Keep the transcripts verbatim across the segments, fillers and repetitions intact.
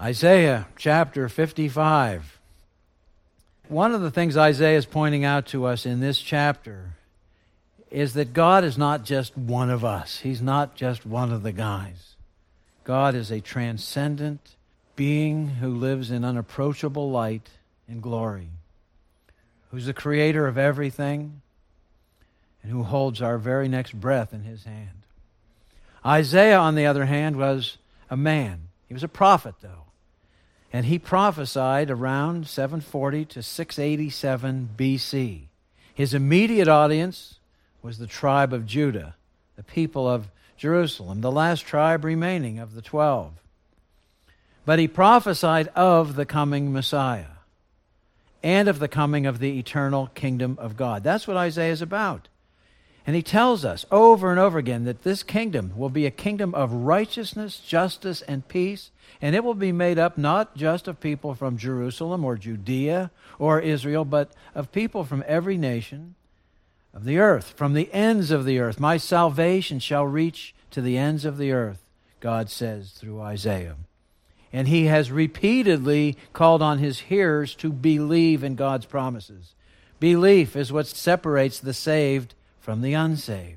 Isaiah chapter fifty-five. One of the things Isaiah is pointing out to us in this chapter is that God is not just one of us. He's not just one of the guys. God is a transcendent being who lives in unapproachable light and glory, who's the creator of everything and who holds our very next breath in His hand. Isaiah, on the other hand, was a man. He was a prophet, though. And he prophesied around seven forty to six eighty-seven B C. His immediate audience was the tribe of Judah, the people of Jerusalem, the last tribe remaining of the twelve. But he prophesied of the coming Messiah and of the coming of the eternal kingdom of God. That's what Isaiah is about. And he tells us over and over again that this kingdom will be a kingdom of righteousness, justice, and peace, and it will be made up not just of people from Jerusalem or Judea or Israel, but of people from every nation of the earth, from the ends of the earth. My salvation shall reach to the ends of the earth, God says through Isaiah. And he has repeatedly called on his hearers to believe in God's promises. Belief is what separates the saved from the unsaved.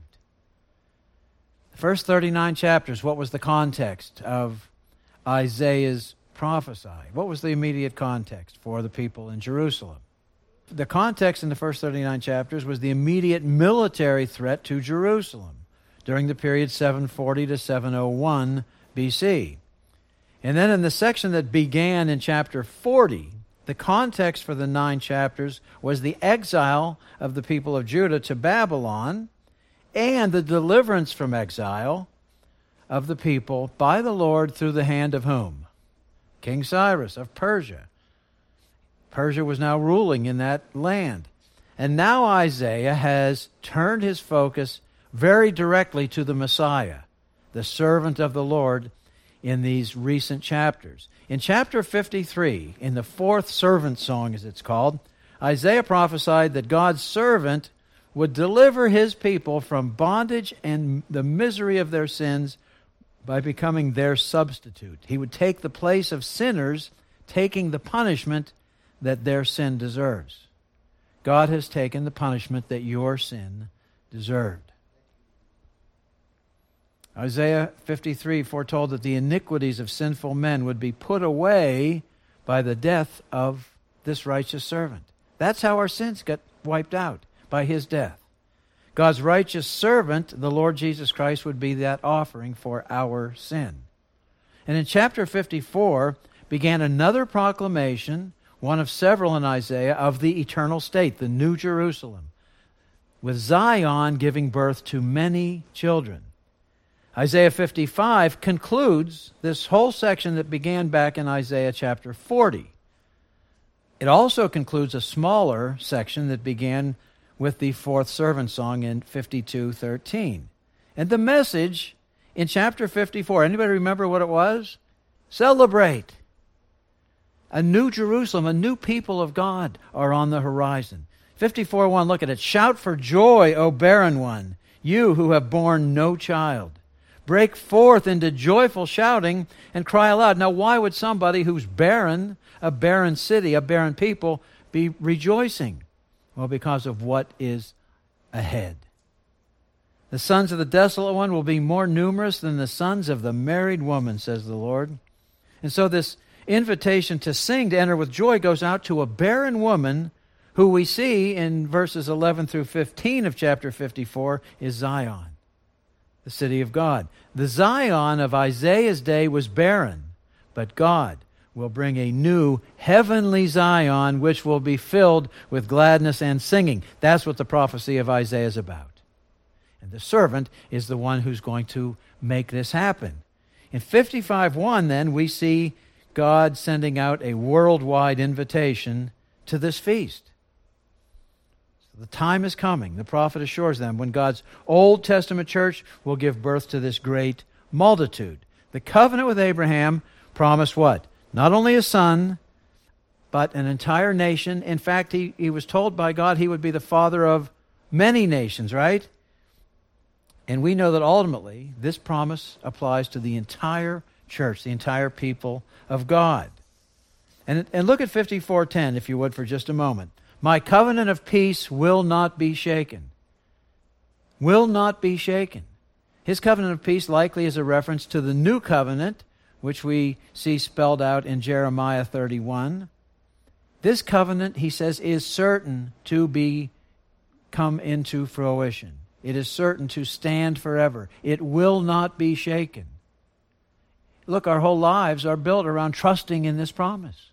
The first thirty-nine chapters, what was the context of Isaiah's prophecy? What was the immediate context for the people in Jerusalem? The context in the first thirty-nine chapters was the immediate military threat to Jerusalem during the period seven forty to seven oh one B C. And then in the section that began in chapter forty, the context for the nine chapters was the exile of the people of Judah to Babylon and the deliverance from exile of the people by the Lord through the hand of whom? King Cyrus of Persia. Persia was now ruling in that land. And now Isaiah has turned his focus very directly to the Messiah, the servant of the Lord, in these recent chapters. In chapter fifty-three, in the fourth servant song, as it's called, Isaiah prophesied that God's servant would deliver his people from bondage and the misery of their sins by becoming their substitute. He would take the place of sinners, taking the punishment that their sin deserves. God has taken the punishment that your sin deserved. Isaiah fifty-three foretold that the iniquities of sinful men would be put away by the death of this righteous servant. That's how our sins got wiped out, by his death. God's righteous servant, the Lord Jesus Christ, would be that offering for our sin. And in chapter fifty-four began another proclamation, one of several in Isaiah, of the eternal state, the New Jerusalem, with Zion giving birth to many children. Isaiah fifty-five concludes this whole section that began back in Isaiah chapter forty. It also concludes a smaller section that began with the fourth servant song in fifty-two thirteen. And the message in chapter fifty-four, anybody remember what it was? Celebrate. A new Jerusalem, a new people of God are on the horizon. fifty-four one, look at it. Shout for joy, O barren one, you who have borne no child. Break forth into joyful shouting and cry aloud. Now, why would somebody who's barren, a barren city, a barren people, be rejoicing? Well, because of what is ahead. The sons of the desolate one will be more numerous than the sons of the married woman, says the Lord. And so this invitation to sing, to enter with joy, goes out to a barren woman who we see in verses eleven through fifteen of chapter fifty-four is Zion, the city of God. The Zion of Isaiah's day was barren, but God will bring a new heavenly Zion which will be filled with gladness and singing. That's what the prophecy of Isaiah is about. And the servant is the one who's going to make this happen. In fifty-five one, then, we see God sending out a worldwide invitation to this feast. The time is coming, the prophet assures them, when God's Old Testament church will give birth to this great multitude. The covenant with Abraham promised what? Not only a son, but an entire nation. In fact, he, he was told by God he would be the father of many nations, right? And we know that ultimately this promise applies to the entire church, the entire people of God. And, and look at fifty-four ten, if you would, for just a moment. My covenant of peace will not be shaken. Will not be shaken. His covenant of peace likely is a reference to the new covenant, which we see spelled out in Jeremiah thirty-one. This covenant, he says, is certain to be come into fruition. It is certain to stand forever. It will not be shaken. Look, our whole lives are built around trusting in this promise.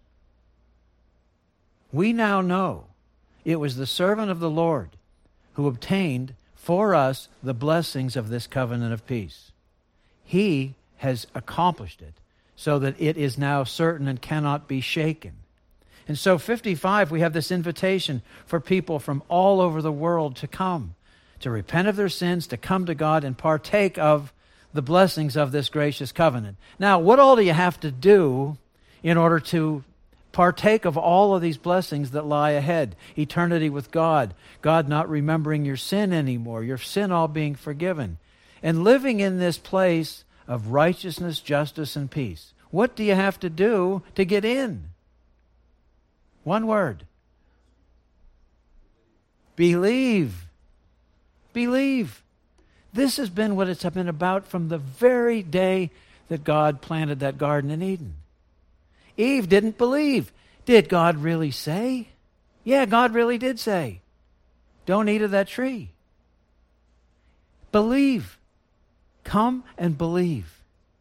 We now know it was the servant of the Lord who obtained for us the blessings of this covenant of peace. He has accomplished it so that it is now certain and cannot be shaken. And so fifty-five, we have this invitation for people from all over the world to come, to repent of their sins, to come to God and partake of the blessings of this gracious covenant. Now, what all do you have to do in order to partake of all of these blessings that lie ahead? Eternity with God, God not remembering your sin anymore, your sin all being forgiven, and living in this place of righteousness, justice, and peace. What do you have to do to get in? One word. Believe. Believe. This has been what it's been about from the very day that God planted that garden in Eden. Eve didn't believe. Did God really say? Yeah, God really did say, don't eat of that tree. Believe. Come and believe.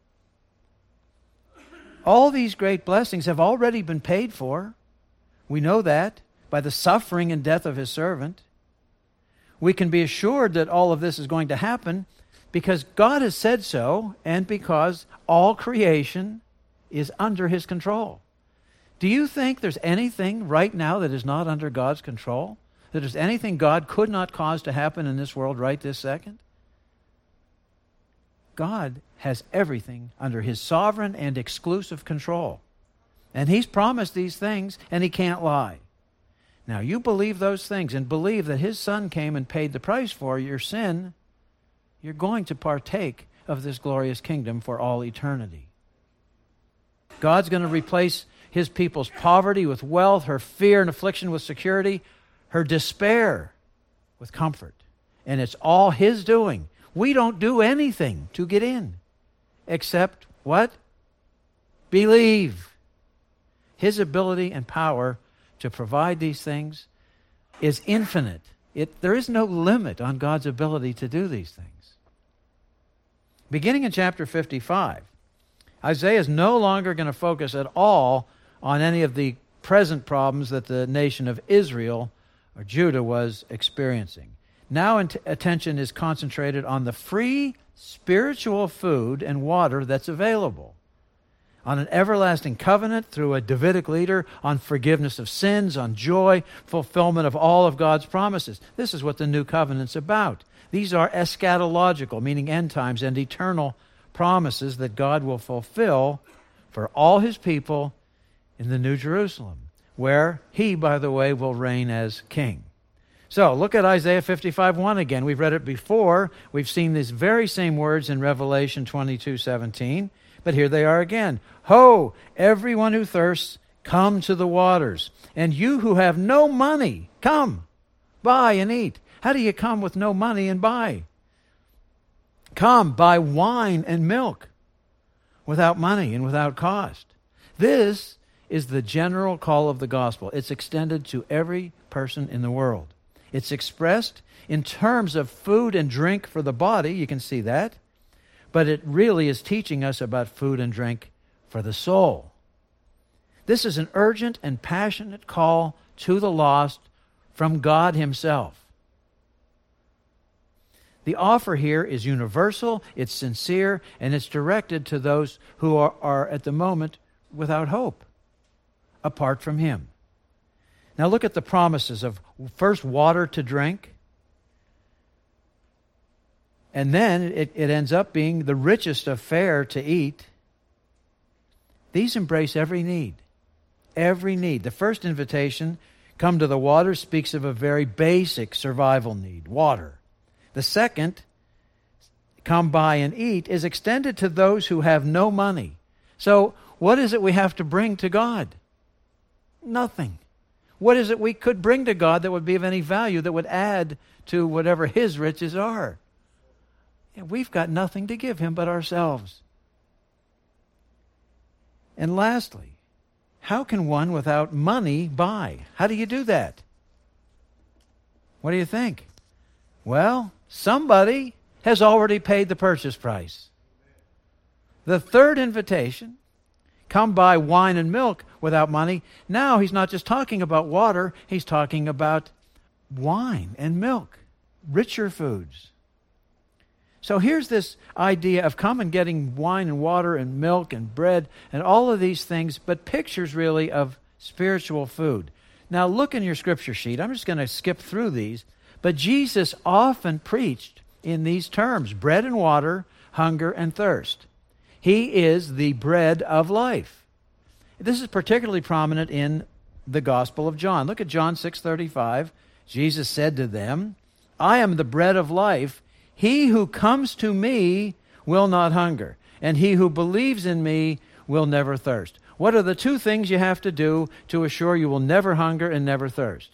All these great blessings have already been paid for. We know that by the suffering and death of his servant. We can be assured that all of this is going to happen because God has said so and because all creation is under his control. Do you think there's anything right now that is not under God's control? That there's anything God could not cause to happen in this world right this second? God has everything under his sovereign and exclusive control. And he's promised these things, and he can't lie. Now, you believe those things and believe that his Son came and paid the price for your sin, you're going to partake of this glorious kingdom for all eternity. God's going to replace his people's poverty with wealth, her fear and affliction with security, her despair with comfort. And it's all his doing. We don't do anything to get in except what? Believe. His ability and power to provide these things is infinite. It, there is no limit on God's ability to do these things. Beginning in chapter fifty-five, Isaiah is no longer going to focus at all on any of the present problems that the nation of Israel or Judah was experiencing. Now attention is concentrated on the free spiritual food and water that's available, on an everlasting covenant through a Davidic leader, on forgiveness of sins, on joy, fulfillment of all of God's promises. This is what the new covenant's about. These are eschatological, meaning end times and eternal promises that God will fulfill for all his people in the New Jerusalem, where he, by the way, will reign as king. So look at Isaiah fifty-five one again. We've read it before. We've seen these very same words in Revelation twenty-two seventeen. But here they are again. Ho, everyone who thirsts, come to the waters. And you who have no money, come, buy and eat. How do you come with no money and buy? Come, buy wine and milk without money and without cost. This is the general call of the gospel. It's extended to every person in the world. It's expressed in terms of food and drink for the body. You can see that. But it really is teaching us about food and drink for the soul. This is an urgent and passionate call to the lost from God himself. The offer here is universal, it's sincere, and it's directed to those who are, are at the moment without hope, apart from him. Now look at the promises of first water to drink, and then it, it ends up being the richest of fare to eat. These embrace every need. Every need. The first invitation, come to the water, speaks of a very basic survival need, water. The second, come buy and eat, is extended to those who have no money, So what is it we have to bring to God? Nothing. What is it we could bring to God that would be of any value, that would add to whatever His riches are? Yeah, we've got nothing to give Him but ourselves. And lastly, how can one without money buy? How do you do that? What do you think? Well, somebody has already paid the purchase price. The third invitation, come buy wine and milk without money. Now he's not just talking about water, he's talking about wine and milk, richer foods. So here's this idea of come and getting wine and water and milk and bread and all of these things, but pictures really of spiritual food. Now look in your scripture sheet. I'm just going to skip through these. But Jesus often preached in these terms: bread and water, hunger and thirst. He is the bread of life. This is particularly prominent in the Gospel of John. Look at John six thirty-five. Jesus said to them, I am the bread of life. He who comes to me will not hunger, and he who believes in me will never thirst. What are the two things you have to do to assure you will never hunger and never thirst?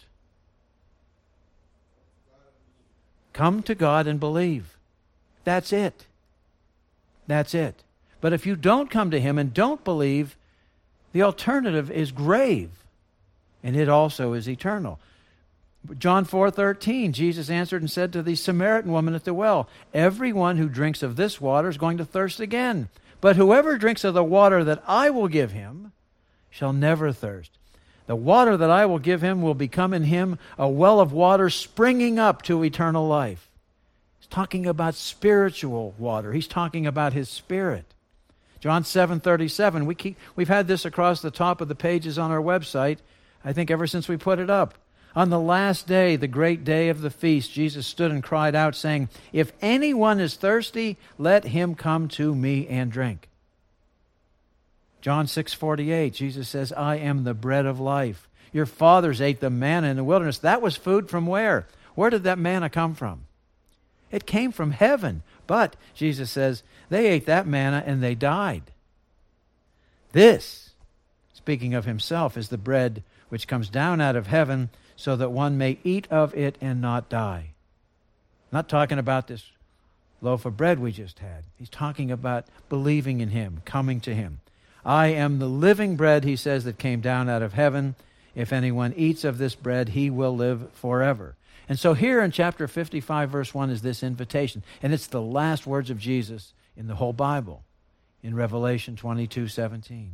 Come to God and believe. That's it. That's it. But if you don't come to Him and don't believe, the alternative is grave, and it also is eternal. John four thirteen, Jesus answered and said to the Samaritan woman at the well, everyone who drinks of this water is going to thirst again. But whoever drinks of the water that I will give him shall never thirst. The water that I will give him will become in him a well of water springing up to eternal life. He's talking about spiritual water. He's talking about His Spirit. John seven thirty-seven, we keep, we've had this across the top of the pages on our website, I think ever since we put it up. On the last day, the great day of the feast, Jesus stood and cried out, saying, if anyone is thirsty, let him come to me and drink. John six forty-eight, Jesus says, I am the bread of life. Your fathers ate the manna in the wilderness. That was food from where? Where did that manna come from? It came from heaven. But, Jesus says, they ate that manna and they died. This, speaking of Himself, is the bread which comes down out of heaven, so that one may eat of it and not die. Not talking about this loaf of bread we just had. He's talking about believing in Him, coming to Him. I am the living bread, He says, that came down out of heaven. If anyone eats of this bread, he will live forever. And so here in chapter fifty-five, verse one, is this invitation. And it's the last words of Jesus in the whole Bible, in Revelation twenty-two seventeen.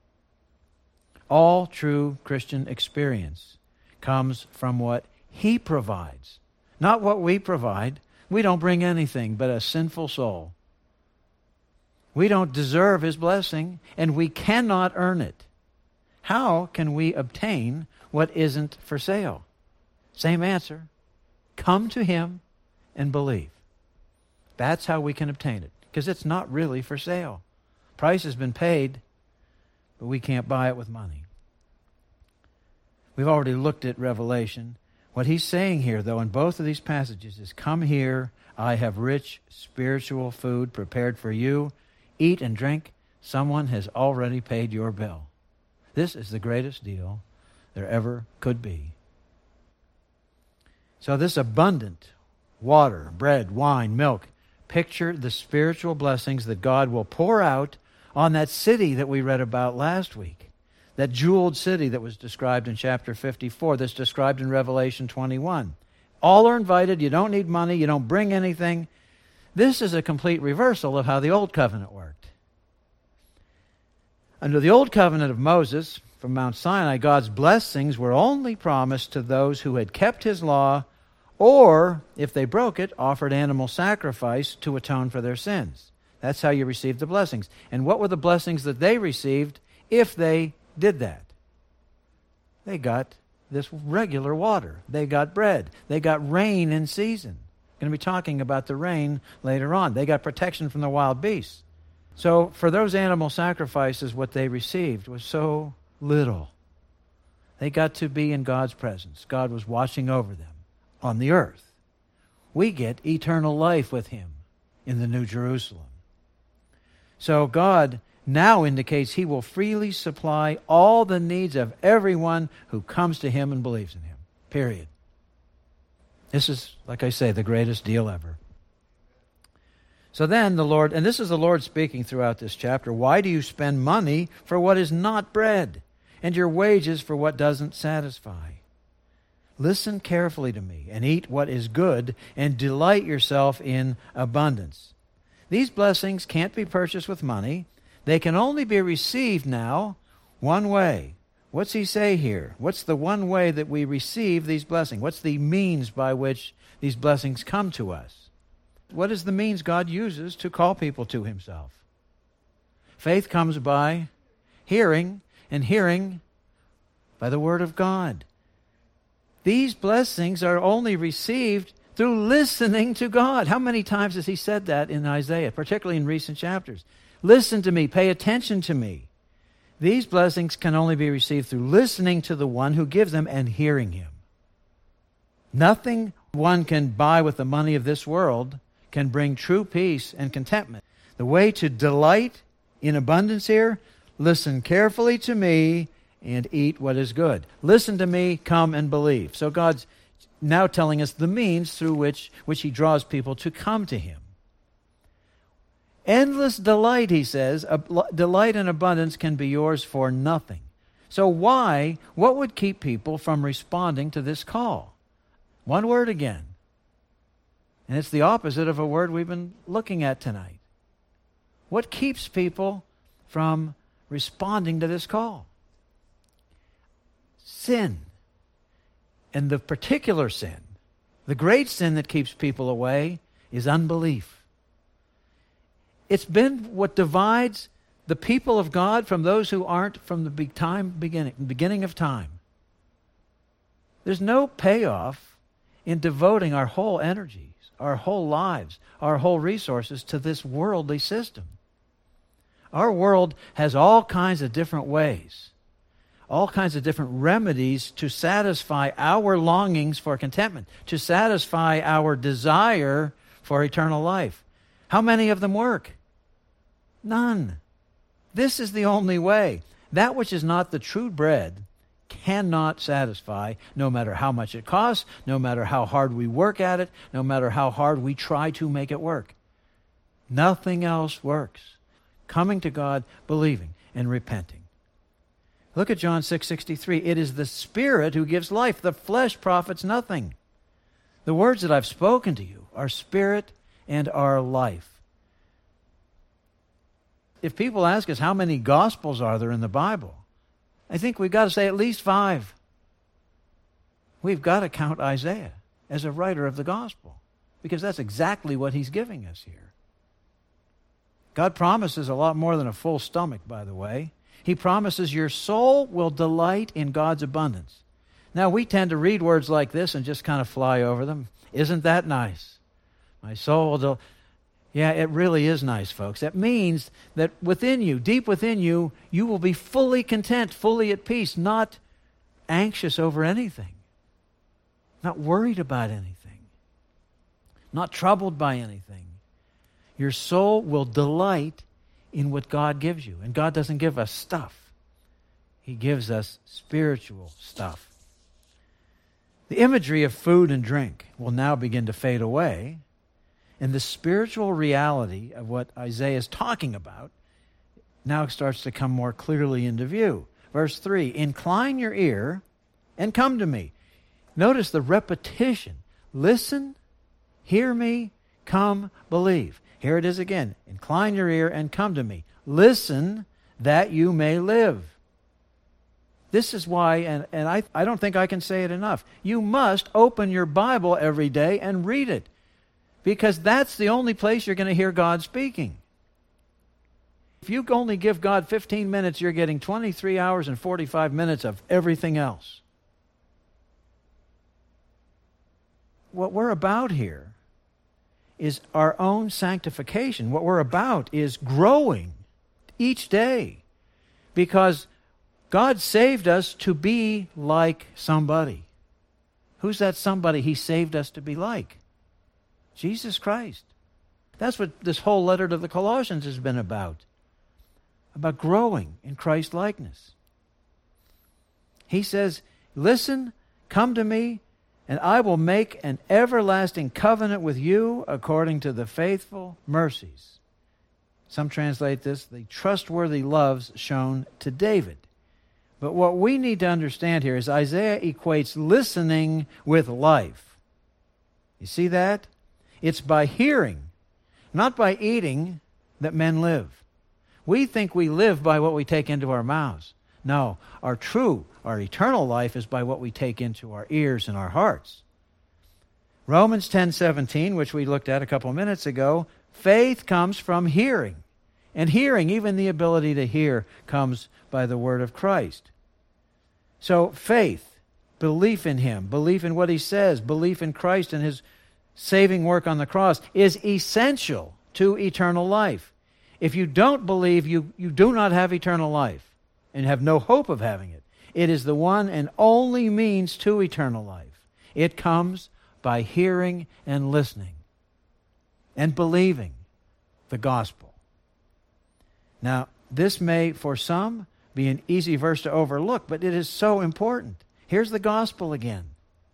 All true Christian experience comes from what He provides, not what we provide. We don't bring anything but a sinful soul. We don't deserve His blessing, and we cannot earn it. How can we obtain what isn't for sale? Same answer. Come to Him and believe. That's how we can obtain it, because it's not really for sale. Price has been paid, but we can't buy it with money. We've already looked at Revelation. What he's saying here, though, in both of these passages is, come here, I have rich spiritual food prepared for you. Eat and drink. Someone has already paid your bill. This is the greatest deal there ever could be. So this abundant water, bread, wine, milk, picture the spiritual blessings that God will pour out on that city that we read about last week. That jeweled city that was described in chapter fifty-four, that's described in Revelation twenty-one. All are invited. You don't need money. You don't bring anything. This is a complete reversal of how the Old Covenant worked. Under the Old Covenant of Moses, from Mount Sinai, God's blessings were only promised to those who had kept His law, or, if they broke it, offered animal sacrifice to atone for their sins. That's how you received the blessings. And what were the blessings that they received if they did that? They got this regular water. They got bread. They got rain in season. Going to be talking about the rain later on. They got protection from the wild beasts. So for those animal sacrifices, what they received was so little. They got to be in God's presence. God was watching over them on the earth. We get eternal life with Him in the New Jerusalem. So God now indicates he will freely supply all the needs of everyone who comes to him and believes in him. Period. This is, like I say, the greatest deal ever. So then the Lord, and this is the Lord speaking throughout this chapter, why do you spend money for what is not bread, and your wages for what doesn't satisfy? Listen carefully to me, and eat what is good, and delight yourself in abundance. These blessings can't be purchased with money. They can only be received now one way. What's he say here? What's the one way that we receive these blessings? What's the means by which these blessings come to us? What is the means God uses to call people to himself? Faith comes by hearing, and hearing by the Word of God. These blessings are only received through listening to God. How many times has he said that in Isaiah, particularly in recent chapters? Listen to me, pay attention to me. These blessings can only be received through listening to the one who gives them and hearing him. Nothing one can buy with the money of this world can bring true peace and contentment. The way to delight in abundance here, listen carefully to me and eat what is good. Listen to me, come and believe. So God's now telling us the means through which, which he draws people to come to him. Endless delight, he says, delight and abundance can be yours for nothing. So why, what would keep people from responding to this call? One word again. And it's the opposite of a word we've been looking at tonight. What keeps people from responding to this call? Sin. And the particular sin, the great sin that keeps people away, is unbelief. It's been what divides the people of God from those who aren't from the big time beginning, beginning of time. There's no payoff in devoting our whole energies, our whole lives, our whole resources to this worldly system. Our world has all kinds of different ways, all kinds of different remedies to satisfy our longings for contentment, to satisfy our desire for eternal life. How many of them work? None. This is the only way. That which is not the true bread cannot satisfy, no matter how much it costs, no matter how hard we work at it, no matter how hard we try to make it work. Nothing else works. Coming to God, believing, and repenting. Look at John six sixty-three. It is the Spirit who gives life. The flesh profits nothing. The words that I've spoken to you are spirit and are life. If people ask us how many Gospels are there in the Bible, I think we've got to say at least five. We've got to count Isaiah as a writer of the Gospel, because that's exactly what he's giving us here. God promises a lot more than a full stomach, by the way. He promises your soul will delight in God's abundance. Now, we tend to read words like this and just kind of fly over them. Isn't that nice? My soul will delight. Yeah, it really is nice, folks. That means that within you, deep within you, you will be fully content, fully at peace, not anxious over anything, not worried about anything, not troubled by anything. Your soul will delight in what God gives you. And God doesn't give us stuff. He gives us spiritual stuff. The imagery of food and drink will now begin to fade away. And the spiritual reality of what Isaiah is talking about now starts to come more clearly into view. Verse three, incline your ear and come to me. Notice the repetition. Listen, hear me, come, believe. Here it is again. Incline your ear and come to me. Listen that you may live. This is why, and, and I, I don't think I can say it enough, you must open your Bible every day and read it. Because that's the only place you're going to hear God speaking. If you only give God fifteen minutes, you're getting twenty-three hours and forty-five minutes of everything else. What we're about here is our own sanctification. What we're about is growing each day. Because God saved us to be like somebody. Who's that somebody He saved us to be like? Jesus Christ. That's what this whole letter to the Colossians has been about. about growing in Christ likeness. He says, listen, come to me, and I will make an everlasting covenant with you according to the faithful mercies. Some translate this, the trustworthy loves shown to David. But what we need to understand here is Isaiah equates listening with life. You see that? It's by hearing, not by eating, that men live. We think we live by what we take into our mouths. No, our true, our eternal life is by what we take into our ears and our hearts. Romans ten seventeen, which we looked at a couple minutes ago, faith comes from hearing. And hearing, even the ability to hear, comes by the word of Christ. So faith, belief in Him, belief in what He says, belief in Christ and His saving work on the cross is essential to eternal life. If you don't believe, you, you do not have eternal life and have no hope of having it. It is the one and only means to eternal life. It comes by hearing and listening and believing the gospel. Now, this may, for some, be an easy verse to overlook, but it is so important. Here's the gospel again.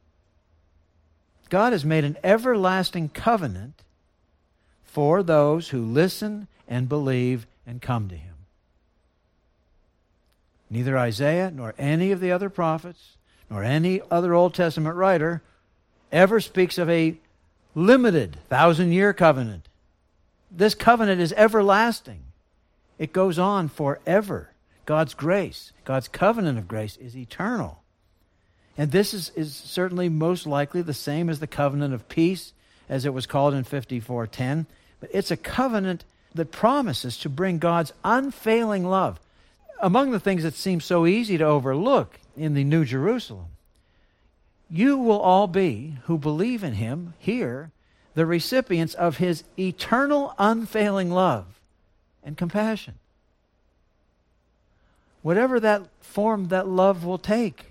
God has made an everlasting covenant for those who listen and believe and come to Him. Neither Isaiah nor any of the other prophets nor any other Old Testament writer ever speaks of a limited thousand-year covenant. This covenant is everlasting. It goes on forever. God's grace, God's covenant of grace is eternal. And this is, is certainly most likely the same as the covenant of peace, as it was called in fifty-four ten. But it's a covenant that promises to bring God's unfailing love. Among the things that seem so easy to overlook in the New Jerusalem, you will all be, who believe in Him here, the recipients of His eternal unfailing love and compassion. Whatever that form that love will take.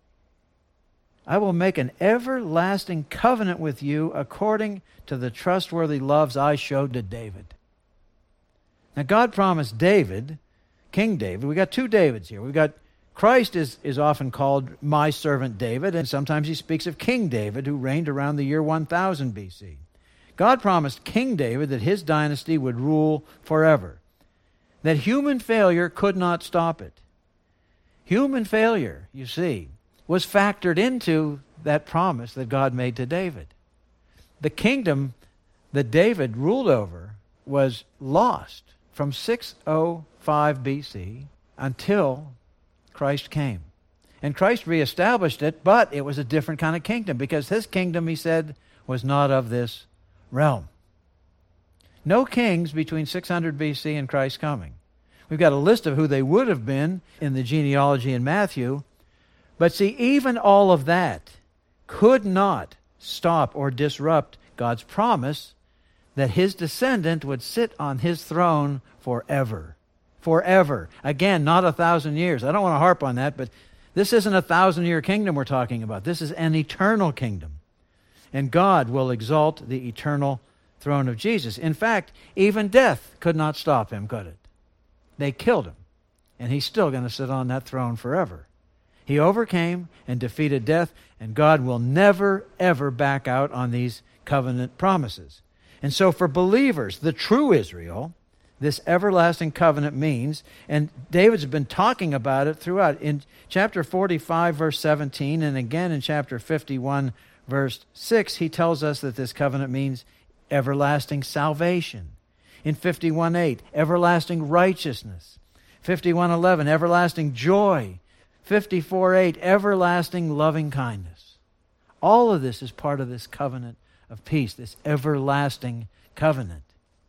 I will make an everlasting covenant with you according to the trustworthy loves I showed to David. Now God promised David, King David, we got two Davids here. We've got Christ is, is often called my servant David, and sometimes he speaks of King David, who reigned around the year one thousand B C. God promised King David that his dynasty would rule forever, that human failure could not stop it. Human failure, you see, was factored into that promise that God made to David. The kingdom that David ruled over was lost from six oh five B C until Christ came. And Christ reestablished it, but it was a different kind of kingdom, because his kingdom, he said, was not of this realm. No kings between six hundred B C and Christ's coming. We've got a list of who they would have been in the genealogy in Matthew. But see, even all of that could not stop or disrupt God's promise that his descendant would sit on his throne forever. Forever. Again, not a thousand years. I don't want to harp on that, but this isn't a thousand-year kingdom we're talking about. This is an eternal kingdom. And God will exalt the eternal throne of Jesus. In fact, even death could not stop him, could it? They killed him, and he's still going to sit on that throne forever. He overcame and defeated death, and God will never, ever back out on these covenant promises. And so for believers, the true Israel, this everlasting covenant means, and David's been talking about it throughout. In chapter forty-five, verse seventeen, and again in chapter fifty-one, verse six, he tells us that this covenant means everlasting salvation. In fifty-one eight, everlasting righteousness. fifty-one eleven, everlasting joy. fifty-four eight, everlasting loving kindness. All of this is part of this covenant of peace, this everlasting covenant.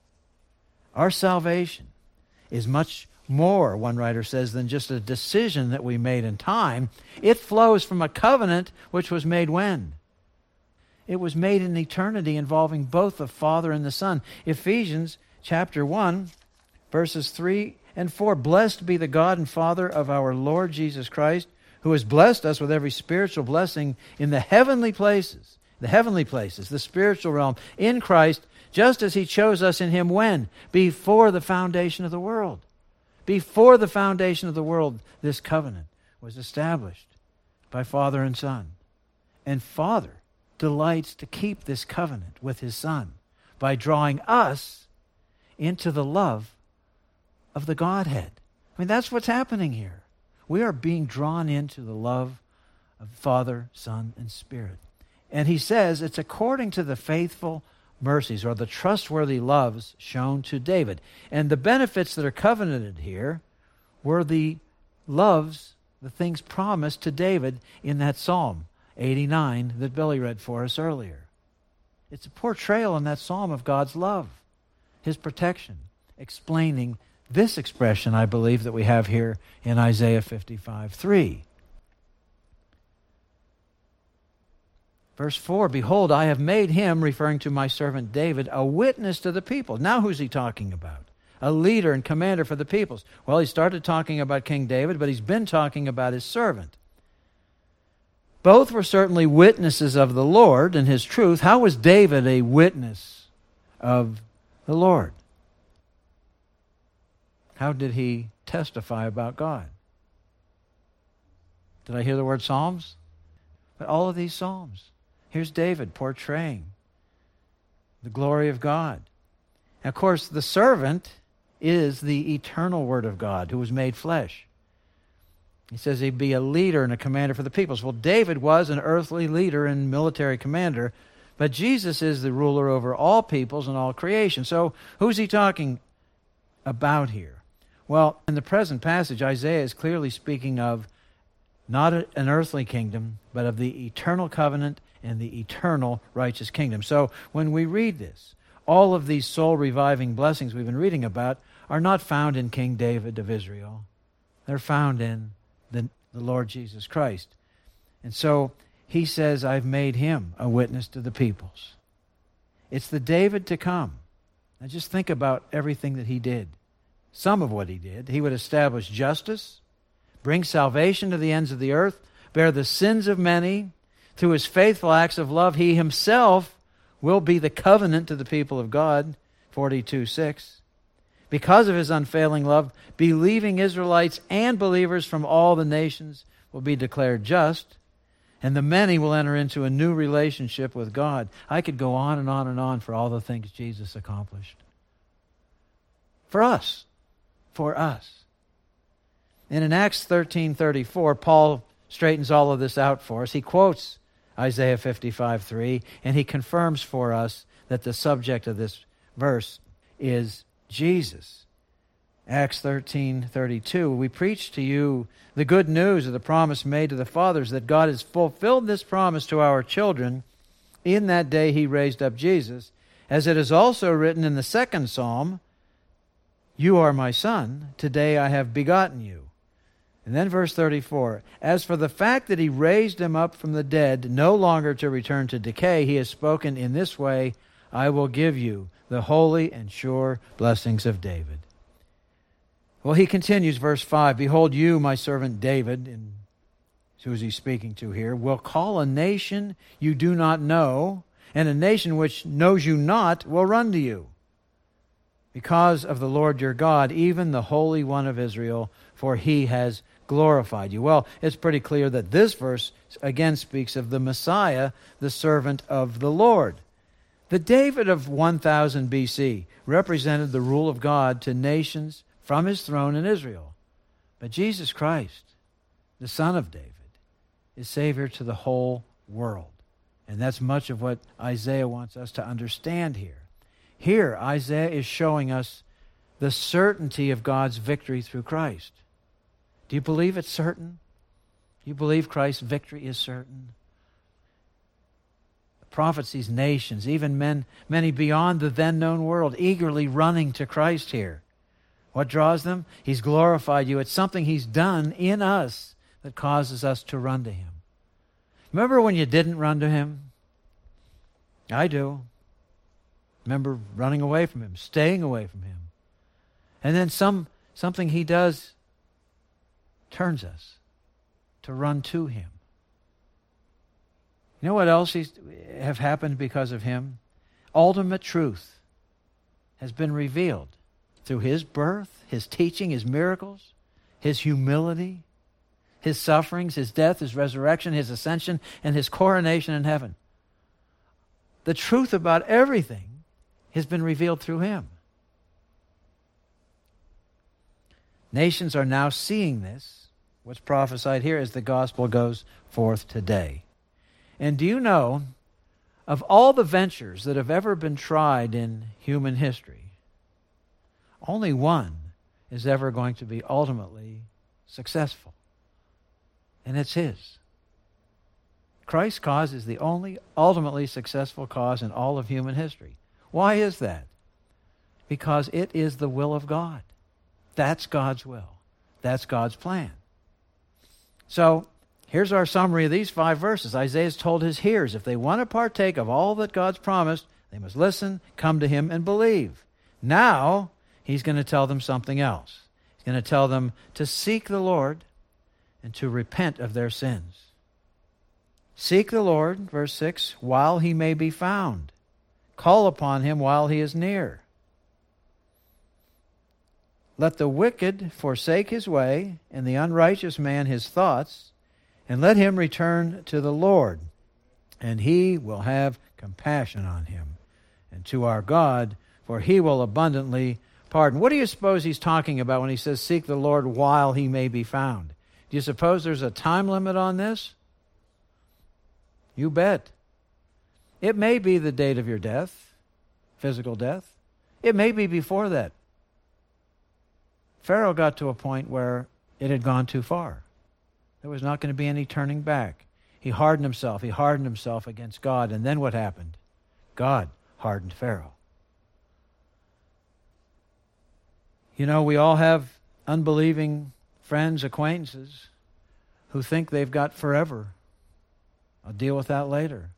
Our salvation is much more, one writer says, than just a decision that we made in time. It flows from a covenant which was made when? It was made in eternity, involving both the Father and the Son. Ephesians chapter one, verses three and four. Blessed be the God and Father of our Lord Jesus Christ, who has blessed us with every spiritual blessing in the heavenly places, the heavenly places, the spiritual realm, in Christ, just as he chose us in him when? Before the foundation of the world. Before the foundation of the world, this covenant was established by Father and Son. And Father delights to keep this covenant with his Son by drawing us into the love of the Godhead. I mean, that's what's happening here. We are being drawn into the love of Father, Son, and Spirit. And he says it's according to the faithful mercies or the trustworthy loves shown to David. And the benefits that are covenanted here were the loves, the things promised to David in that Psalm eighty-nine that Billy read for us earlier. It's a portrayal in that psalm of God's love, his protection, explaining this expression, I believe, that we have here in Isaiah fifty-five three. Verse four, behold, I have made him, referring to my servant David, a witness to the people. Now who's he talking about? A leader and commander for the peoples. Well, he started talking about King David, but he's been talking about his servant. Both were certainly witnesses of the Lord and his truth. How was David a witness of the Lord? How did he testify about God? Did I hear the word Psalms? But all of these Psalms. Here's David portraying the glory of God. And of course, the servant is the eternal Word of God who was made flesh. He says he'd be a leader and a commander for the peoples. Well, David was an earthly leader and military commander, but Jesus is the ruler over all peoples and all creation. So who's he talking about here? Well, in the present passage, Isaiah is clearly speaking of not a, an earthly kingdom, but of the eternal covenant and the eternal righteous kingdom. So when we read this, all of these soul-reviving blessings we've been reading about are not found in King David of Israel. They're found in the, the Lord Jesus Christ. And so he says, I've made him a witness to the peoples. It's the David to come. Now just think about everything that he did. Some of what he did. He would establish justice, bring salvation to the ends of the earth, bear the sins of many. Through his faithful acts of love, he himself will be the covenant to the people of God, forty-two six. Because of his unfailing love, believing Israelites and believers from all the nations will be declared just, and the many will enter into a new relationship with God. I could go on and on and on for all the things Jesus accomplished. For us. For us. And in Acts thirteen thirty-four, Paul straightens all of this out for us. He quotes Isaiah fifty-five three, and he confirms for us that the subject of this verse is Jesus. Acts thirteen thirty-two, we preach to you the good news of the promise made to the fathers, that God has fulfilled this promise to our children. In that day he raised up Jesus, as it is also written in the second psalm, you are my son, today I have begotten you. And then verse thirty-four, as for the fact that he raised him up from the dead, no longer to return to decay, he has spoken in this way, I will give you the holy and sure blessings of David. Well, he continues, verse five, behold, you, my servant David, and who is he speaking to here, will call a nation you do not know, and a nation which knows you not will run to you. Because of the Lord your God, even the Holy One of Israel, for he has glorified you. Well, it's pretty clear that this verse again speaks of the Messiah, the servant of the Lord. The David of one thousand B C represented the rule of God to nations from his throne in Israel. But Jesus Christ, the Son of David, is Savior to the whole world. And that's much of what Isaiah wants us to understand here. Here, Isaiah is showing us the certainty of God's victory through Christ. Do you believe it's certain? Do you believe Christ's victory is certain? The prophets, these nations, even men, many beyond the then known world, eagerly running to Christ here. What draws them? He's glorified you. It's something he's done in us that causes us to run to him. Remember when you didn't run to him? I do. Remember running away from him, staying away from him. And then some something he does turns us to run to him. You know what else he's, have happened because of him? Ultimate truth has been revealed through his birth, his teaching, his miracles, his humility, his sufferings, his death, his resurrection, his ascension, and his coronation in heaven. The truth about everything has been revealed through him. Nations are now seeing this, what's prophesied here, as the gospel goes forth today. And do you know, of all the ventures that have ever been tried in human history, only one is ever going to be ultimately successful. And it's his. Christ's cause is the only ultimately successful cause in all of human history. Why is that? Because it is the will of God. That's God's will. That's God's plan. So, here's our summary of these five verses. Isaiah's told his hearers, if they want to partake of all that God's promised, they must listen, come to him, and believe. Now, he's going to tell them something else. He's going to tell them to seek the Lord and to repent of their sins. Seek the Lord, verse six, while he may be found. Call upon him while he is near. Let the wicked forsake his way, and the unrighteous man his thoughts, and let him return to the Lord, and he will have compassion on him, and to our God, for he will abundantly pardon. What do you suppose he's talking about when he says, seek the Lord while he may be found? Do you suppose there's a time limit on this? You bet. It may be the date of your death, physical death. It may be before that. Pharaoh got to a point where it had gone too far. There was not going to be any turning back. He hardened himself. He hardened himself against God. And then what happened? God hardened Pharaoh. You know, we all have unbelieving friends, acquaintances who think they've got forever. I'll deal with that later.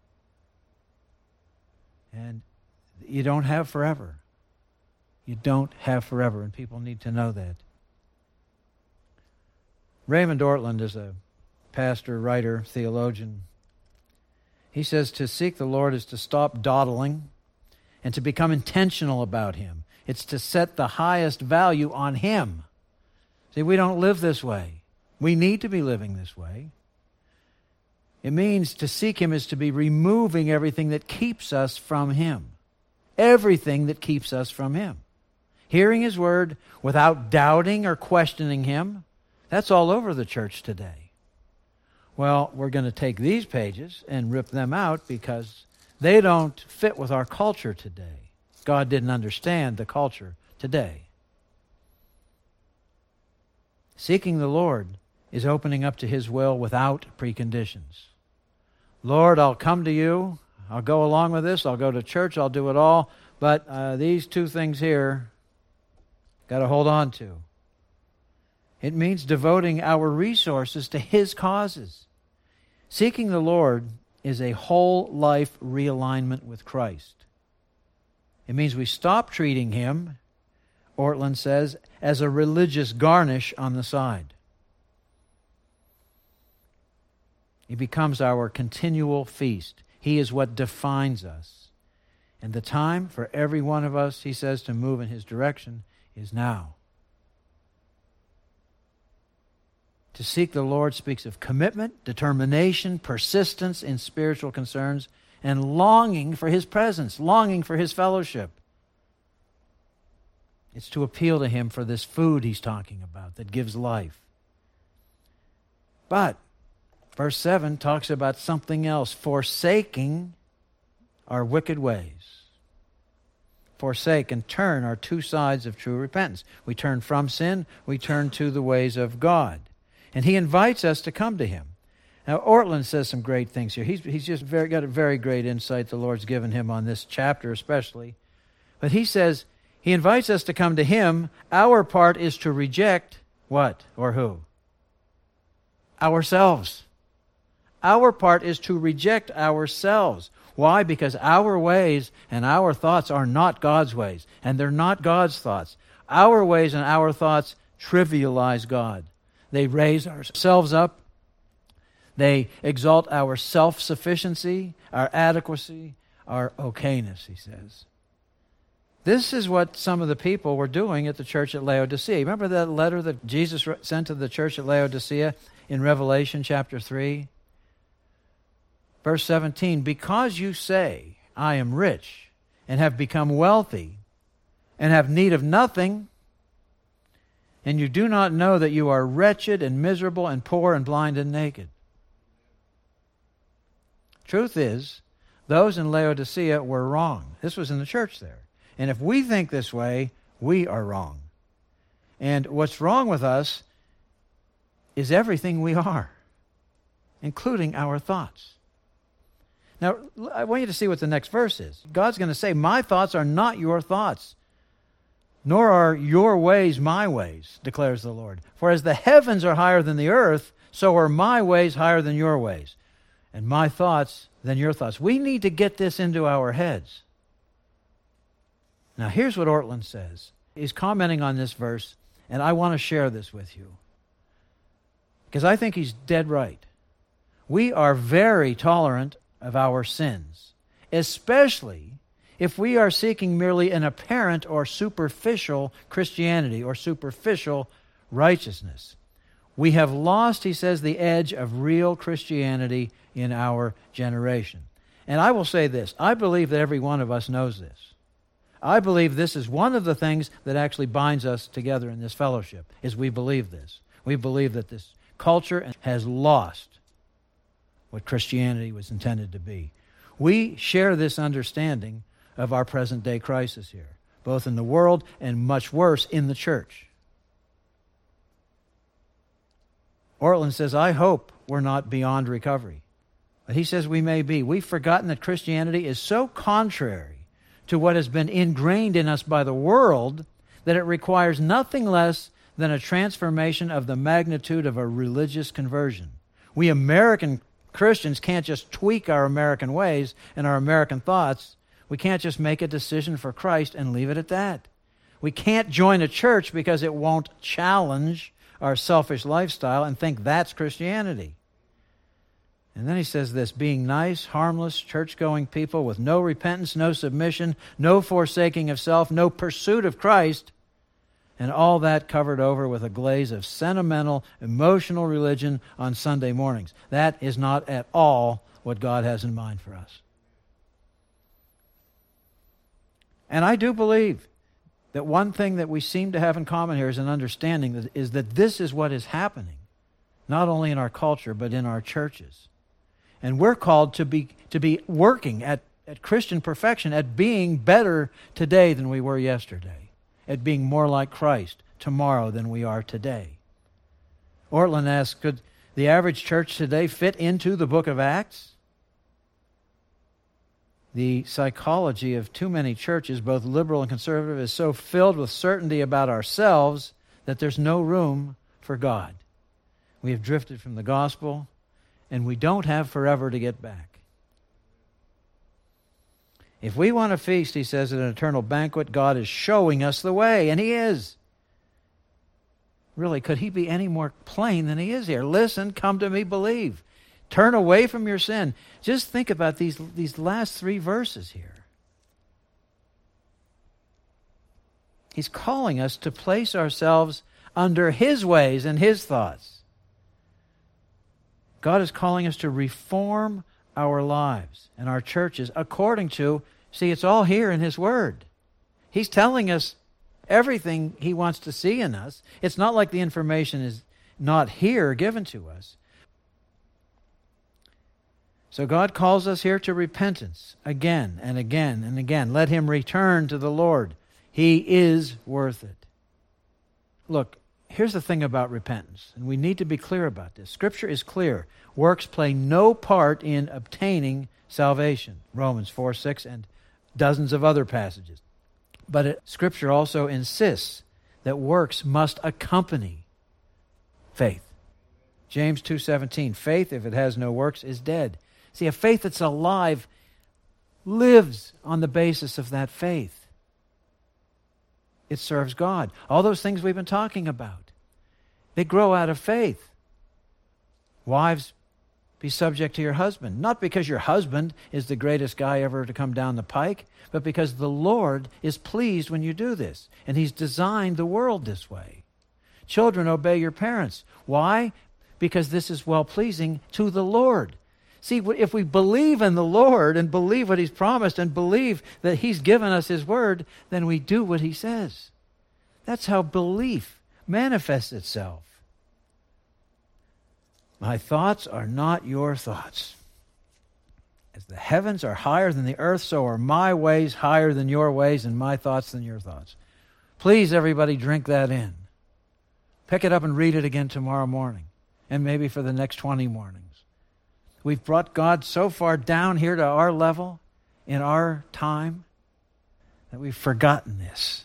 And you don't have forever. You don't have forever, and people need to know that. Raymond Ortland is a pastor, writer, theologian. He says to seek the Lord is to stop dawdling and to become intentional about him. It's to set the highest value on him. See, we don't live this way. We need to be living this way. It means to seek him is to be removing everything that keeps us from him. Everything that keeps us from him. Hearing his word without doubting or questioning him, that's all over the church today. Well, we're going to take these pages and rip them out because they don't fit with our culture today. God didn't understand the culture today. Seeking the Lord is opening up to his will without preconditions. Lord, I'll come to you. I'll go along with this. I'll go to church. I'll do it all. But uh, these two things here, got to hold on to. It means devoting our resources to his causes. Seeking the Lord is a whole life realignment with Christ. It means we stop treating him, Ortland says, as a religious garnish on the side. He becomes our continual feast. He is what defines us. And the time for every one of us, he says, to move in his direction is now. To seek the Lord speaks of commitment, determination, persistence in spiritual concerns, and longing for his presence, longing for his fellowship. It's to appeal to him for this food he's talking about that gives life. But verse seven talks about something else, forsaking our wicked ways. Forsake and turn are two sides of true repentance. We turn from sin, we turn to the ways of God. And he invites us to come to him. Now, Ortland says some great things here. He's, he's just very, got a very great insight the Lord's given him on this chapter especially. But he says, he invites us to come to him. Our part is to reject what or who? Ourselves. Our part is to reject ourselves. Why? Because our ways and our thoughts are not God's ways, and they're not God's thoughts. Our ways and our thoughts trivialize God. They raise ourselves up. They exalt our self-sufficiency, our adequacy, our okayness, he says. This is what some of the people were doing at the church at Laodicea. Remember that letter that Jesus sent to the church at Laodicea in Revelation chapter three? Verse seventeen, because you say, I am rich, and have become wealthy, and have need of nothing, and you do not know that you are wretched and miserable and poor and blind and naked. Truth is, those in Laodicea were wrong. This was in the church there. And if we think this way, we are wrong. And what's wrong with us is everything we are, including our thoughts. Now, I want you to see what the next verse is. God's going to say, my thoughts are not your thoughts, nor are your ways my ways, declares the Lord. For as the heavens are higher than the earth, so are my ways higher than your ways, and my thoughts than your thoughts. We need to get this into our heads. Now, here's what Ortlund says. He's commenting on this verse, and I want to share this with you, because I think he's dead right. We are very tolerant of our sins, especially if we are seeking merely an apparent or superficial Christianity or superficial righteousness. We have lost, he says, the edge of real Christianity in our generation. And I will say this, I believe that every one of us knows this. I believe this is one of the things that actually binds us together in this fellowship, is we believe this. We believe that this culture has lost what Christianity was intended to be. We share this understanding of our present-day crisis here, both in the world and much worse in the church. Ortlund says, I hope we're not beyond recovery. But he says we may be. We've forgotten that Christianity is so contrary to what has been ingrained in us by the world that it requires nothing less than a transformation of the magnitude of a religious conversion. We American Christians can't just tweak our American ways and our American thoughts. We can't just make a decision for Christ and leave it at that. We can't join a church because it won't challenge our selfish lifestyle and think that's Christianity. And then he says this, being nice, harmless, church-going people with no repentance, no submission, no forsaking of self, no pursuit of Christ, and all that covered over with a glaze of sentimental, emotional religion on Sunday mornings. That is not at all what God has in mind for us. And I do believe that one thing that we seem to have in common here is an understanding that is that this is what is happening, not only in our culture, but in our churches. And we're called to be to be working at, at Christian perfection, at being better today than we were yesterday, at being more like Christ tomorrow than we are today. Ortlund asks, could the average church today fit into the book of Acts? The psychology of too many churches, both liberal and conservative, is so filled with certainty about ourselves that there's no room for God. We have drifted from the gospel, and we don't have forever to get back. If we want to feast, he says, at an eternal banquet, God is showing us the way, and he is. Really, could he be any more plain than he is here? Listen, come to me, believe. Turn away from your sin. Just think about these, these last three verses here. He's calling us to place ourselves under his ways and his thoughts. God is calling us to reform our lives and our churches according to, see, it's all here in his word. He's telling us everything he wants to see in us. It's not like the information is not here given to us. So God calls us here to repentance again and again and again. Let him return to the Lord. He is worth it. Look, here's the thing about repentance, and we need to be clear about this. Scripture is clear. Works play no part in obtaining salvation. Romans four six and dozens of other passages. But it, Scripture also insists that works must accompany faith. James two seventeen, faith, if it has no works, is dead. See, a faith that's alive lives on the basis of that faith. It serves God. All those things we've been talking about, they grow out of faith. Wives, Be subject to your husband, not because your husband is the greatest guy ever to come down the pike, but because the Lord is pleased when you do this, and He's designed the world this way. Children, obey your parents. Why? Because this is well-pleasing to the Lord. See, if we believe in the Lord and believe what He's promised and believe that He's given us His word, then we do what He says. That's how belief manifests itself. My thoughts are not your thoughts. As the heavens are higher than the earth, so are my ways higher than your ways, and my thoughts than your thoughts. Please, everybody, drink that in. Pick it up and read it again tomorrow morning, and maybe for the next twenty mornings. We've brought God so far down here to our level in our time that we've forgotten this.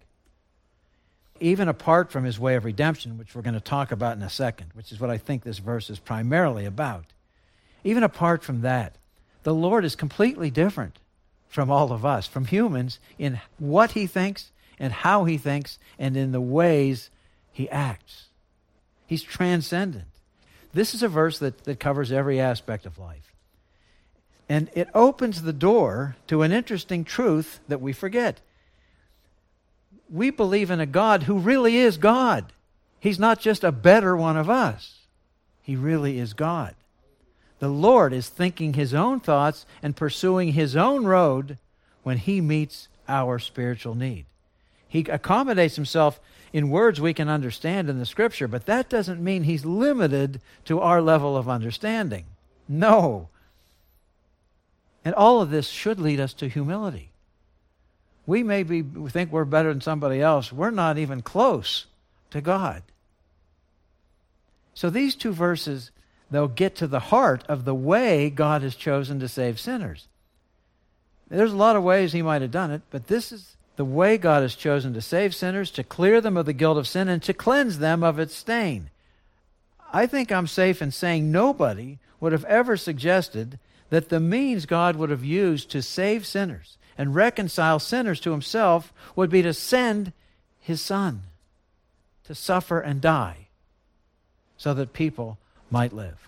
Even apart from His way of redemption, which we're going to talk about in a second, which is what I think this verse is primarily about. Even apart from that, the Lord is completely different from all of us, from humans, in what He thinks and how He thinks and in the ways He acts. He's transcendent. This is a verse that, that covers every aspect of life. And it opens the door to an interesting truth that we forget. We believe in a God who really is God. He's not just a better one of us. He really is God. The Lord is thinking His own thoughts and pursuing His own road when He meets our spiritual need. He accommodates Himself in words we can understand in the Scripture, but that doesn't mean He's limited to our level of understanding. No. And all of this should lead us to humility. We may be we think we're better than somebody else. We're not even close to God. So these two verses, they'll get to the heart of the way God has chosen to save sinners. There's a lot of ways He might have done it, but this is the way God has chosen to save sinners, to clear them of the guilt of sin, and to cleanse them of its stain. I think I'm safe in saying nobody would have ever suggested that the means God would have used to save sinners and reconcile sinners to Himself would be to send His Son to suffer and die so that people might live.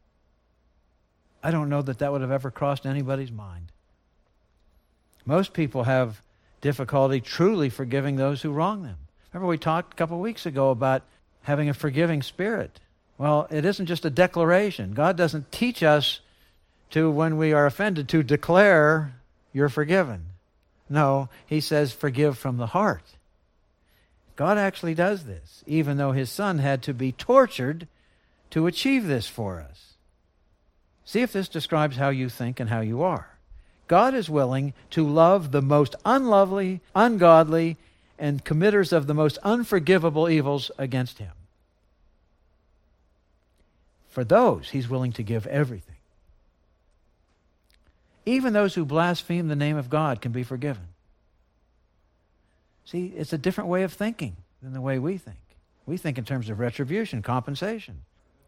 I don't know that that would have ever crossed anybody's mind. Most people have difficulty truly forgiving those who wrong them. Remember we talked a couple of weeks ago about having a forgiving spirit. Well, it isn't just a declaration. God doesn't teach us to, when we are offended, to declare you're forgiven. No, He says forgive from the heart. God actually does this, even though His Son had to be tortured to achieve this for us. See if this describes how you think and how you are. God is willing to love the most unlovely, ungodly, and committers of the most unforgivable evils against Him. For those, He's willing to give everything. Even those who blaspheme the name of God can be forgiven. See, it's a different way of thinking than the way we think. We think in terms of retribution, compensation.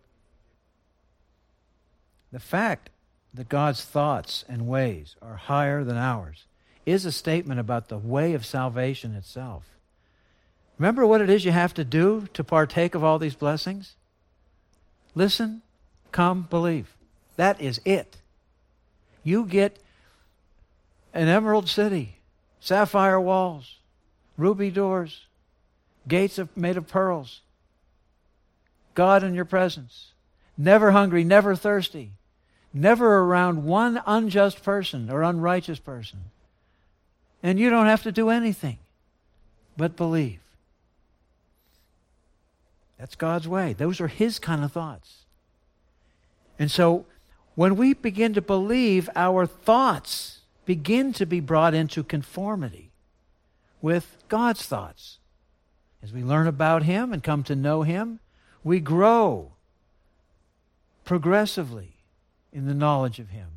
The fact that God's thoughts and ways are higher than ours is a statement about the way of salvation itself. Remember what it is you have to do to partake of all these blessings? Listen, come, believe. That is it. You get an emerald city, sapphire walls, ruby doors, gates of, made of pearls, God in your presence, never hungry, never thirsty, never around one unjust person or unrighteous person. And you don't have to do anything but believe. That's God's way. Those are His kind of thoughts. And so when we begin to believe, our thoughts begin to be brought into conformity with God's thoughts. As we learn about Him and come to know Him, we grow progressively in the knowledge of Him.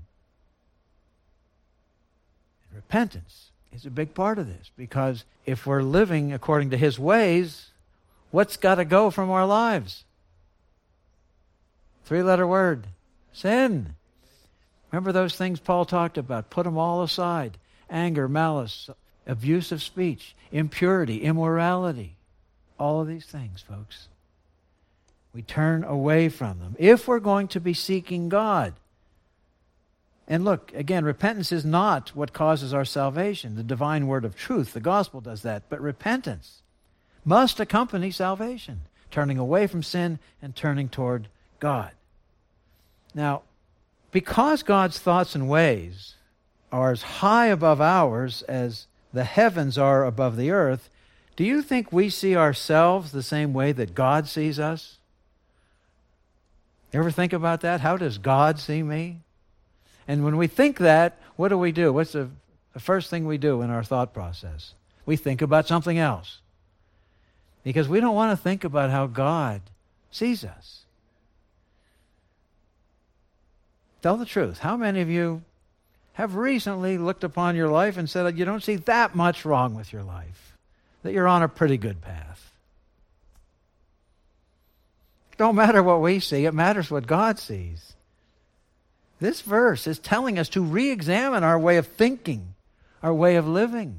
And repentance is a big part of this, because if we're living according to His ways, what's got to go from our lives? Three-letter word. Sin. Remember those things Paul talked about? Put them all aside. Anger, malice, abusive speech, impurity, immorality. All of these things, folks. We turn away from them if we're going to be seeking God. And look, again, repentance is not what causes our salvation. The divine word of truth, the gospel, does that. But repentance must accompany salvation, turning away from sin and turning toward God. Now, because God's thoughts and ways are as high above ours as the heavens are above the earth, do you think we see ourselves the same way that God sees us? You ever think about that? How does God see me? And when we think that, what do we do? What's the, the first thing we do in our thought process? We think about something else. Because we don't want to think about how God sees us. Tell the truth. How many of you have recently looked upon your life and said you don't see that much wrong with your life, that you're on a pretty good path? It don't matter what we see, it matters what God sees. This verse is telling us to re-examine our way of thinking, our way of living.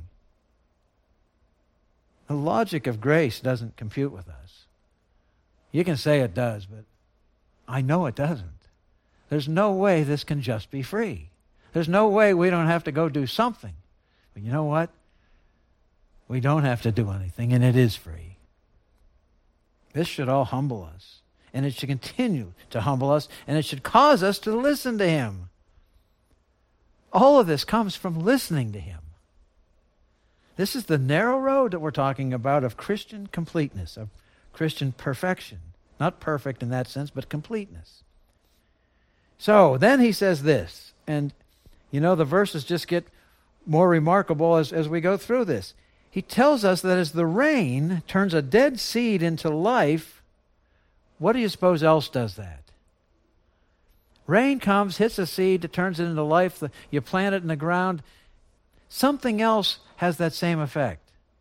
The logic of grace doesn't compute with us. You can say it does, but I know it doesn't. There's no way this can just be free. There's no way we don't have to go do something. But you know what? We don't have to do anything, and it is free. This should all humble us, and it should continue to humble us, and it should cause us to listen to Him. All of this comes from listening to Him. This is the narrow road that we're talking about of Christian completeness, of Christian perfection. Not perfect in that sense, but completeness. So, then he says this, and you know, the verses just get more remarkable as, as we go through this. He tells us that as the rain turns a dead seed into life, what do you suppose else does that? Rain comes, hits a seed, it turns it into life, the, you plant it in the ground. Something else has that same effect.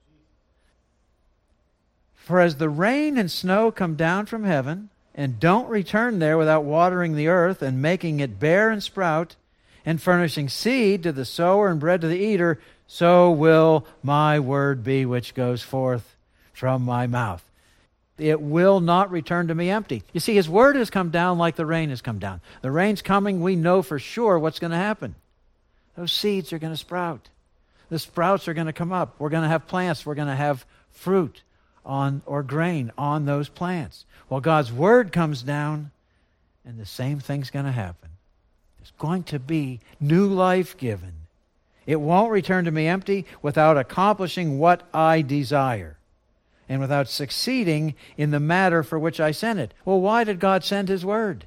For as the rain and snow come down from heaven, and don't return there without watering the earth and making it bear and sprout, and furnishing seed to the sower and bread to the eater, so will my word be which goes forth from my mouth. It will not return to me empty. You see, His word has come down like the rain has come down. The rain's coming, we know for sure what's going to happen. Those seeds are going to sprout. The sprouts are going to come up. We're going to have plants. We're going to have fruit on or grain on those plants. Well, God's word comes down, and the same thing's going to happen. There's going to be new life given. It won't return to me empty without accomplishing what I desire and without succeeding in the matter for which I sent it. Well, why did God send His word?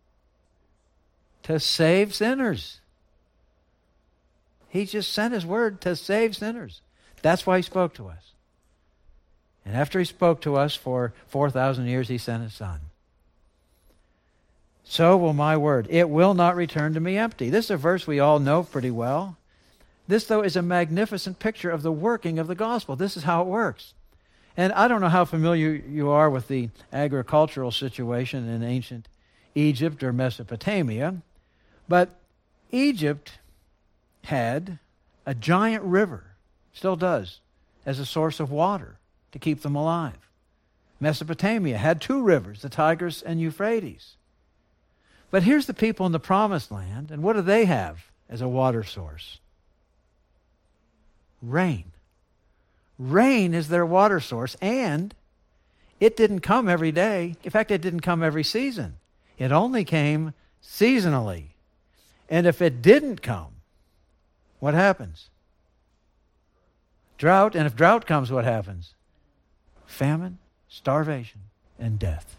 To save sinners. He just sent His word to save sinners. That's why He spoke to us. And after He spoke to us for four thousand years, He sent His Son. So will my word. It will not return to me empty. This is a verse we all know pretty well. This, though, is a magnificent picture of the working of the gospel. This is how it works. And I don't know how familiar you are with the agricultural situation in ancient Egypt or Mesopotamia, but Egypt had a giant river, still does, as a source of water to keep them alive. Mesopotamia had two rivers, the Tigris and Euphrates. But here's the people in the Promised Land, and what do they have as a water source? Rain. Rain is their water source, and it didn't come every day. In fact, it didn't come every season. It only came seasonally. And if it didn't come, what happens? Drought, and if drought comes, what happens? Famine, starvation, and death.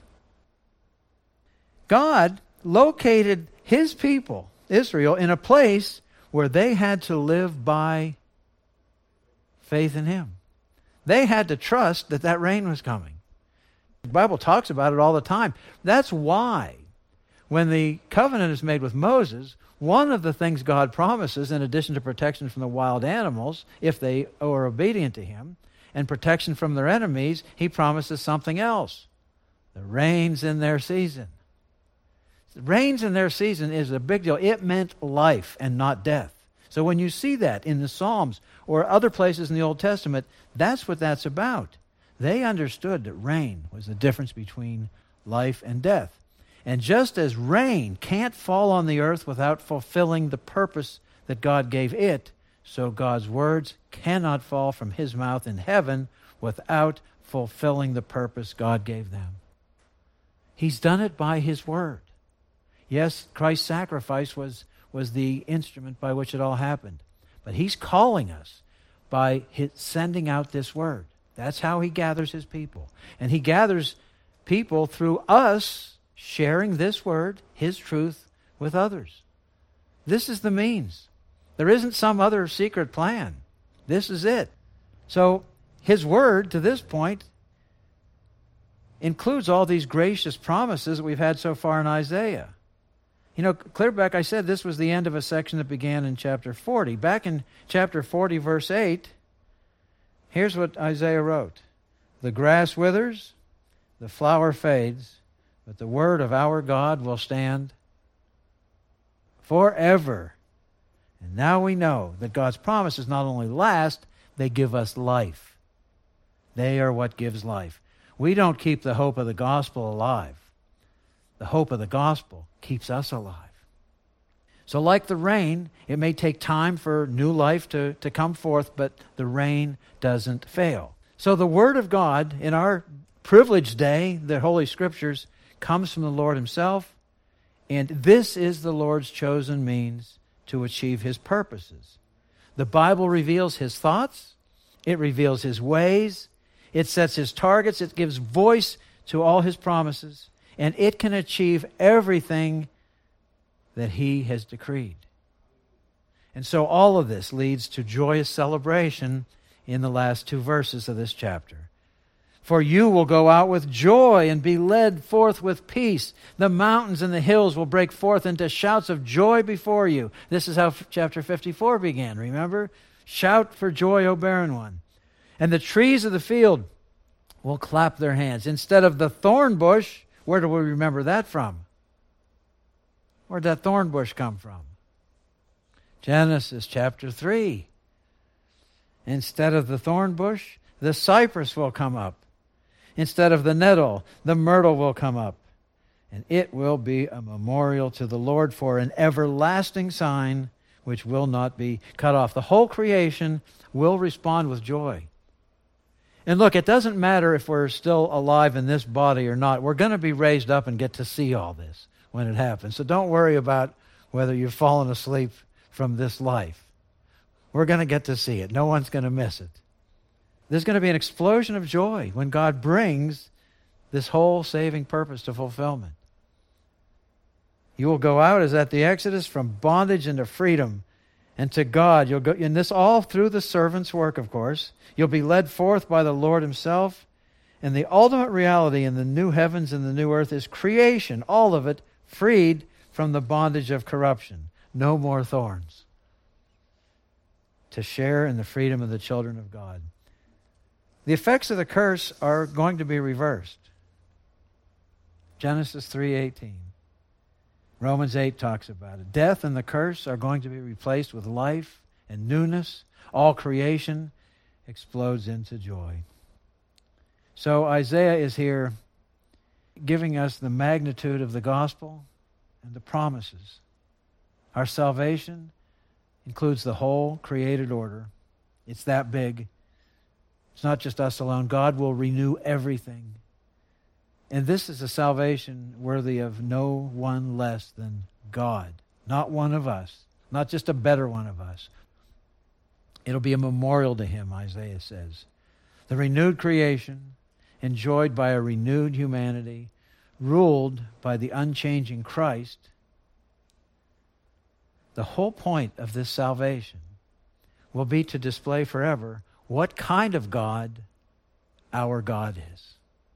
God located His people, Israel, in a place where they had to live by faith in Him. They had to trust that that rain was coming. The Bible talks about it all the time. That's why when the covenant is made with Moses, one of the things God promises, in addition to protection from the wild animals, if they are obedient to Him, and protection from their enemies, He promises something else. The rains in their season. The rains in their season is a big deal. It meant life and not death. So when you see that in the Psalms or other places in the Old Testament, that's what that's about. They understood that rain was the difference between life and death. And just as rain can't fall on the earth without fulfilling the purpose that God gave it, so God's words cannot fall from his mouth in heaven without fulfilling the purpose God gave them. He's done it by his word. Yes, Christ's sacrifice was, was the instrument by which it all happened. But he's calling us by his sending out this word. That's how he gathers his people. And he gathers people through us sharing this word, his truth, with others. This is the means. There isn't some other secret plan. This is it. So his word, to this point, includes all these gracious promises that we've had so far in Isaiah. You know, clear back, I said this was the end of a section that began in chapter forty. Back in chapter forty, verse eight, here's what Isaiah wrote. The grass withers, the flower fades, but the word of our God will stand forever. And now we know that God's promises not only last, they give us life. They are what gives life. We don't keep the hope of the gospel alive. The hope of the gospel keeps us alive. So like the rain, it may take time for new life to, to come forth, but the rain doesn't fail. So the Word of God in our privileged day, the Holy Scriptures, comes from the Lord himself, and this is the Lord's chosen means to achieve his purposes. The Bible reveals his thoughts, it reveals his ways, it sets his targets, it gives voice to all his promises, and it can achieve everything that he has decreed. And so all of this leads to joyous celebration in the last two verses of this chapter. For you will go out with joy and be led forth with peace. The mountains and the hills will break forth into shouts of joy before you. This is how chapter fifty-four began, remember? Shout for joy, O barren one. And the trees of the field will clap their hands. Instead of the thorn bush, where do we remember that from? Where'd that thorn bush come from? Genesis chapter three. Instead of the thorn bush, the cypress will come up. Instead of the nettle, the myrtle will come up. And it will be a memorial to the Lord for an everlasting sign which will not be cut off. The whole creation will respond with joy. And look, it doesn't matter if we're still alive in this body or not. We're going to be raised up and get to see all this when it happens. So don't worry about whether you've fallen asleep from this life. We're going to get to see it. No one's going to miss it. There's going to be an explosion of joy when God brings this whole saving purpose to fulfillment. You will go out as at the Exodus from bondage into freedom, and to God you'll go, and this all through the servant's work, of course. You'll be led forth by the Lord himself, and the ultimate reality in the new heavens and the new earth is creation, all of it freed from the bondage of corruption. No more thorns. To share in the freedom of the children of God. The effects of the curse are going to be reversed. Genesis three eighteen. Romans eight talks about it. Death and the curse are going to be replaced with life and newness. All creation explodes into joy. So Isaiah is here giving us the magnitude of the gospel and the promises. Our salvation includes the whole created order. It's that big. It's not just us alone. God will renew everything. And this is a salvation worthy of no one less than God. Not one of us. Not just a better one of us. It'll be a memorial to him, Isaiah says. The renewed creation, enjoyed by a renewed humanity, ruled by the unchanging Christ. The whole point of this salvation will be to display forever what kind of God our God is.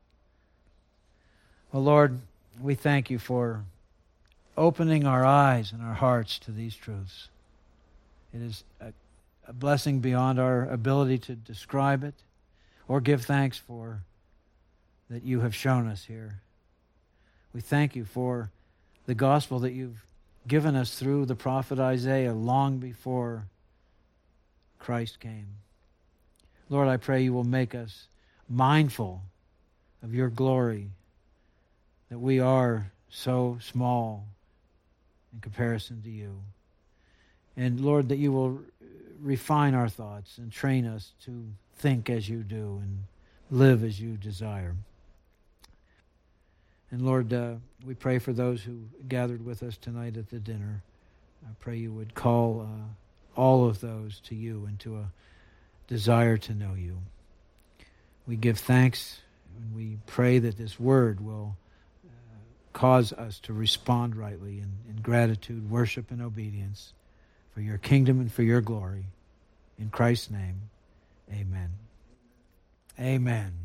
Well, Lord, we thank you for opening our eyes and our hearts to these truths. It is a, a blessing beyond our ability to describe it or give thanks for that you have shown us here. We thank you for the gospel that you've given us through the prophet Isaiah long before Christ came. Lord, I pray you will make us mindful of your glory, that we are so small in comparison to you. And Lord, that you will refine our thoughts and train us to think as you do and live as you desire. And Lord, uh, we pray for those who gathered with us tonight at the dinner. I pray you would call uh, all of those to you and to a desire to know you. We give thanks and we pray that this word will uh, cause us to respond rightly in, in gratitude, worship, and obedience for your kingdom and for your glory. In Christ's name, amen. Amen.